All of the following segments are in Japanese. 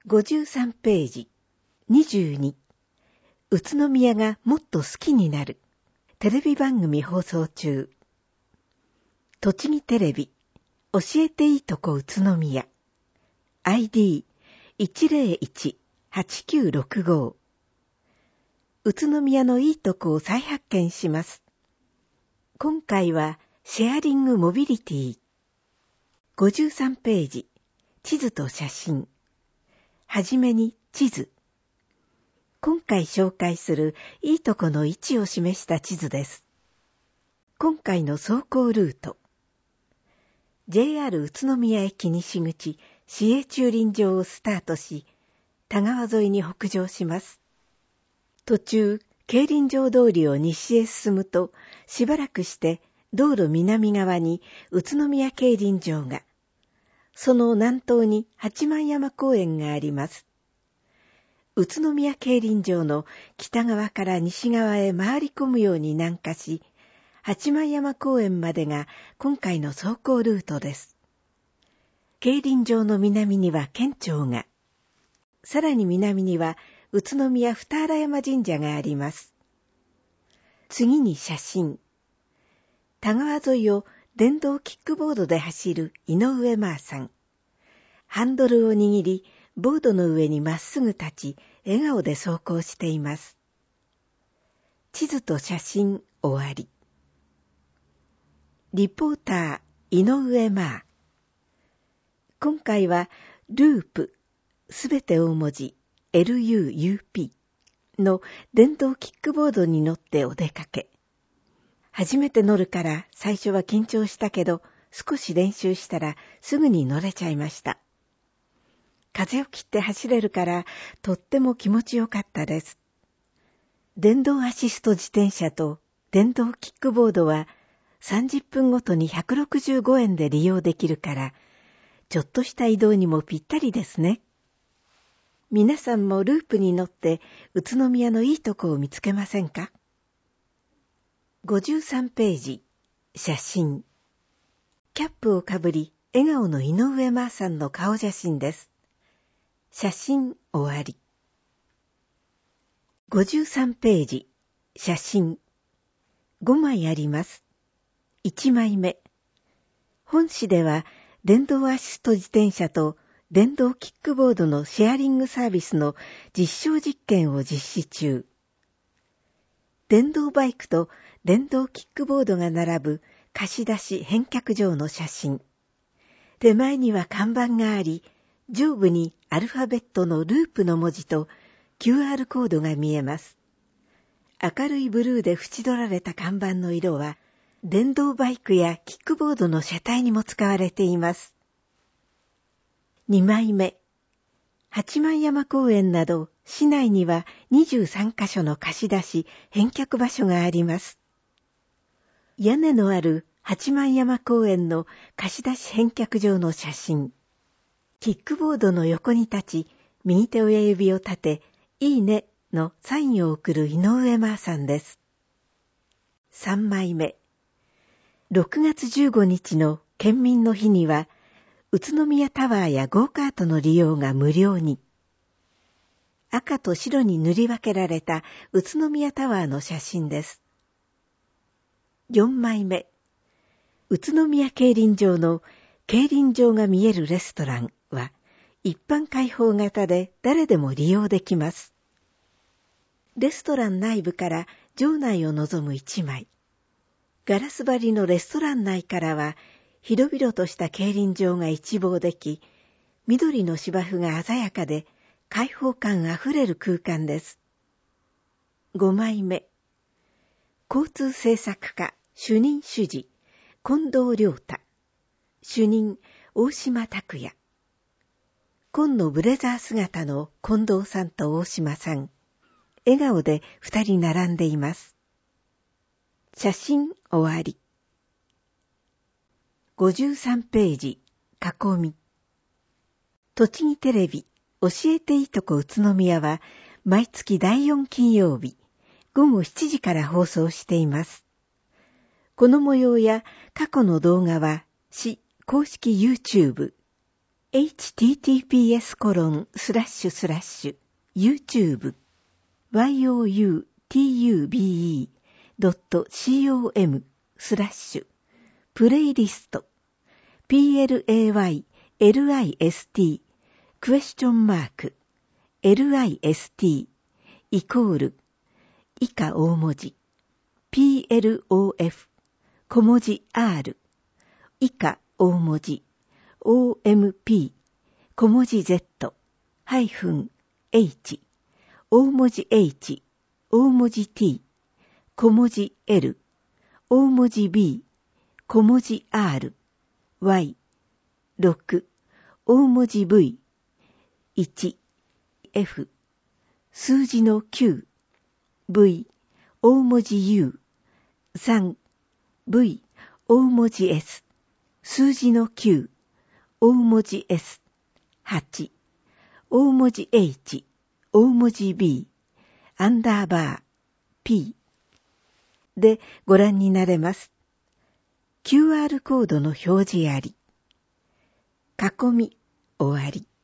53ページ。22。宇都宮がもっと好きになる。テレビ番組放送中。栃木テレビ。教えていいとこ宇都宮。ID101-8965。宇都宮のいいとこを再発見します。今回はシェアリングモビリティ。53ページ。地図と写真。はじめに地図。今回紹介するいいとこの位置を示した地図です。今回の走行ルート。JR 宇都宮駅西口市営駐輪場をスタートし、田川沿いに北上します。途中、競輪場通りを西へ進むと、しばらくして道路南側に宇都宮競輪場が、その南東に八幡山公園があります。宇都宮競輪場の北側から西側へ回り込むように南下し、八幡山公園までが今回の走行ルートです。競輪場の南には県庁が、さらに南には宇都宮二荒山神社があります。次に写真。田川沿いを電動キックボードで走る井上真さん。ハンドルを握り、ボードの上にまっすぐ立ち、笑顔で走行しています。地図と写真終わり。リポーター井上真。今回はループ、すべて大文字 LUUP の電動キックボードに乗ってお出かけ。初めて乗るから最初は緊張したけど、少し練習したらすぐに乗れちゃいました。風を切って走れるからとっても気持ちよかったです。電動アシスト自転車と電動キックボードは30分ごとに165円で利用できるから、ちょっとした移動にもぴったりですね。皆さんもループに乗って宇都宮のいいとこを見つけませんか？ 53 ページ。写真。キャップをかぶり、笑顔の井上真さんの顔写真です。写真終わり。53ページ。写真。5枚あります。1枚目。本誌では電動アシスト自転車と電動キックボードのシェアリングサービスの実証実験を実施中。電動バイクと電動キックボードが並ぶ貸し出し返却場の写真。手前には看板があり、上部にアルファベットのループの文字と QR コードが見えます。明るいブルーで縁取られた看板の色は、電動バイクやキックボードの車体にも使われています。2枚目。八幡山公園など市内には23カ所の貸し出し返却場所があります。屋根のある八幡山公園の貸し出し返却場の写真。キックボードの横に立ち、右手親指を立て、いいねのサインを送る井上真さんです。3枚目。6月15日の県民の日には、宇都宮タワーやゴーカートの利用が無料に。赤と白に塗り分けられた宇都宮タワーの写真です。4枚目。宇都宮競輪場の競輪場が見えるレストランは一般開放型で誰でも利用できます。レストラン内部から場内を望む1枚。ガラス張りのレストラン内からは広々とした競輪場が一望でき、緑の芝生が鮮やかで開放感あふれる空間です。5枚目。交通政策課主任主事近藤亮太、主任大島拓也。紺のブレザー姿の近藤さんと大島さん。笑顔で2人並んでいます。写真終わり。53ページ、囲み。栃木テレビ、教えていいとこ宇都宮は、毎月第4金曜日、午後7時から放送しています。この模様や過去の動画は、市公式 YouTube、 https://youtube youtube.com/playlist playlist list イコール以下大文字 PLOF 小文字 R 以下大文字 OMP 小文字 Z ハイフン H 大文字 H 大文字 T 小文字 L 大文字 B 小文字 R Y 6大文字 V 1 F 数字の Q V 大文字 U 3 V 大文字 S 数字の Q 大文字 S 8大文字 H 大文字 B アンダーバー P でご覧になれます。QR コードの表示あり。囲み終わり。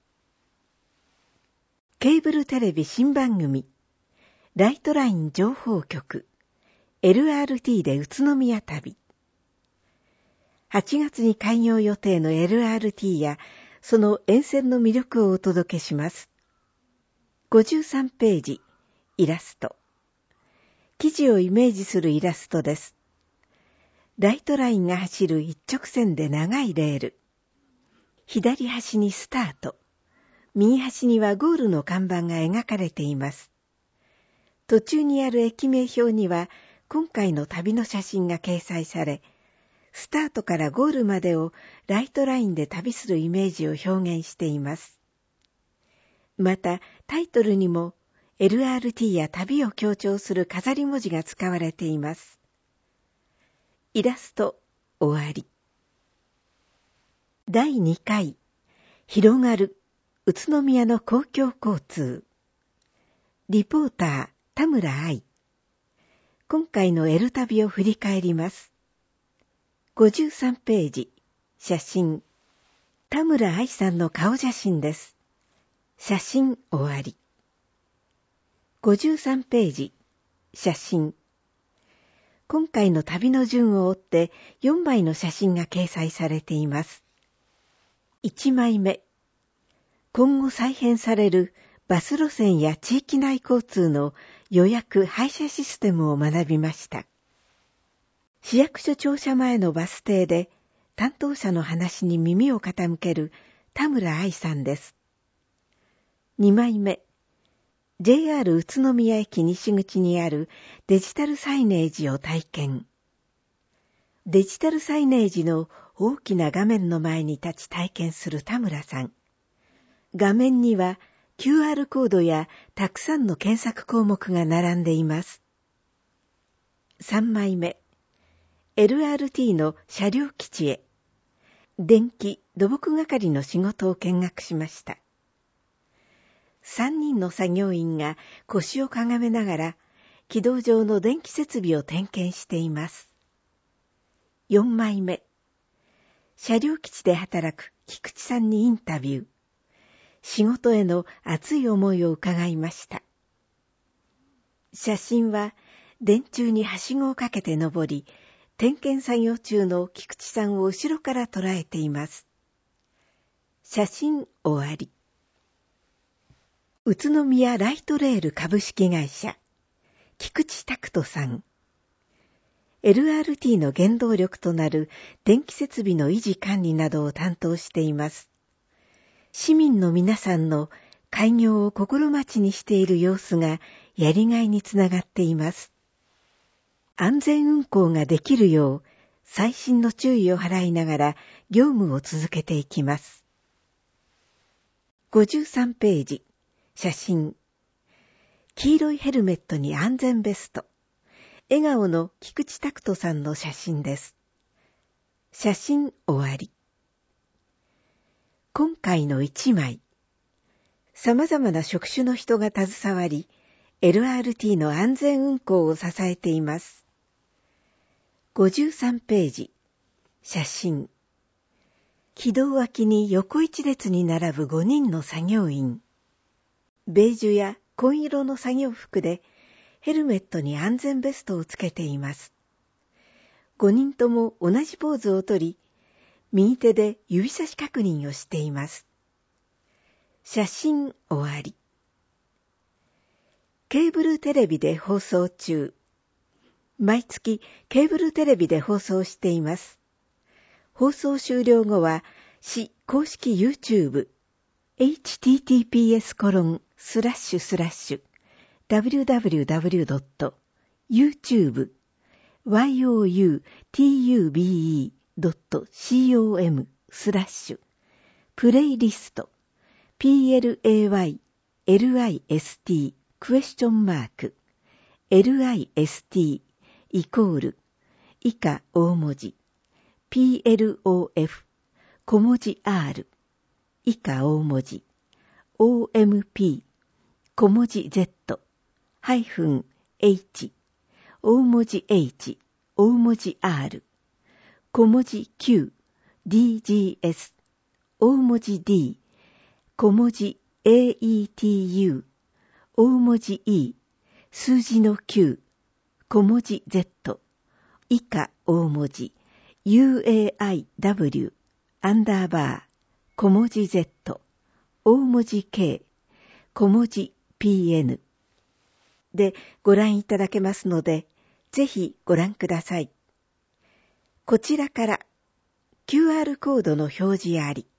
ケーブルテレビ新番組ライトライン情報局 LRT で宇都宮旅。8月に開業予定の LRT やその沿線の魅力をお届けします。53ページイラスト。記事をイメージするイラストです。ライトラインが走る一直線で長いレール。左端にスタート。右端にはゴールの看板が描かれています。途中にある駅名表には今回の旅の写真が掲載され、スタートからゴールまでをライトラインで旅するイメージを表現しています。またタイトルにも LRT や旅を強調する飾り文字が使われています。イラスト終わり。第2回広がる宇都宮の公共交通。リポーター田村愛。今回のL旅を振り返ります。53ページ写真。田村愛さんの顔写真です。写真終わり。53ページ写真。今回の旅の順を追って4枚の写真が掲載されています。1枚目。今後再編されるバス路線や地域内交通の予約配車システムを学びました。市役所庁舎前のバス停で担当者の話に耳を傾ける田村愛さんです。2枚目。JR 宇都宮駅西口にあるデジタルサイネージを体験。デジタルサイネージの大きな画面の前に立ち体験する田村さん。画面には QR コードやたくさんの検索項目が並んでいます。3枚目。LRT の車両基地へ。電気・土木係の仕事を見学しました。3人の作業員が腰をかがめながら軌道上の電気設備を点検しています。4枚目。車両基地で働く菊池さんにインタビュー。仕事への熱い思いを伺いました。写真は電柱にはしごをかけて登り、点検作業中の菊池さんを後ろから捉えています。写真終わり。宇都宮ライトレール株式会社菊池拓人さん。LRT の原動力となる電気設備の維持管理などを担当しています。市民の皆さんの開業を心待ちにしている様子がやりがいにつながっています。安全運行ができるよう細心の注意を払いながら業務を続けていきます。53ページ写真。黄色いヘルメットに安全ベスト。笑顔の菊池拓人さんの写真です。写真終わり。今回の1枚。様々な職種の人が携わり、LRT の安全運行を支えています。53ページ。写真。 軌道脇に横一列に並ぶ5人の作業員。ベージュや紺色の作業服でヘルメットに安全ベストをつけています。5人とも同じポーズをとり、右手で指差し確認をしています。写真終わり。ケーブルテレビで放送中。毎月ケーブルテレビで放送しています。放送終了後は市公式 YouTube https://www.youtube.com/ プレイリスト PLAYLIST LIST イコール以下大文字 PLOF 小文字 R 以下大文字 OMP 小文字 Z ハイフン H 大文字 H 大文字 R 小文字 Q DGS 大文字 D 小文字 AETU 大文字 E 数字の Q 小文字 Z 以下大文字 UAIW アンダーバー小文字 Z 大文字 K 小文字 PN でご覧いただけますので、ぜひご覧ください。こちらから QR コードの表示あり。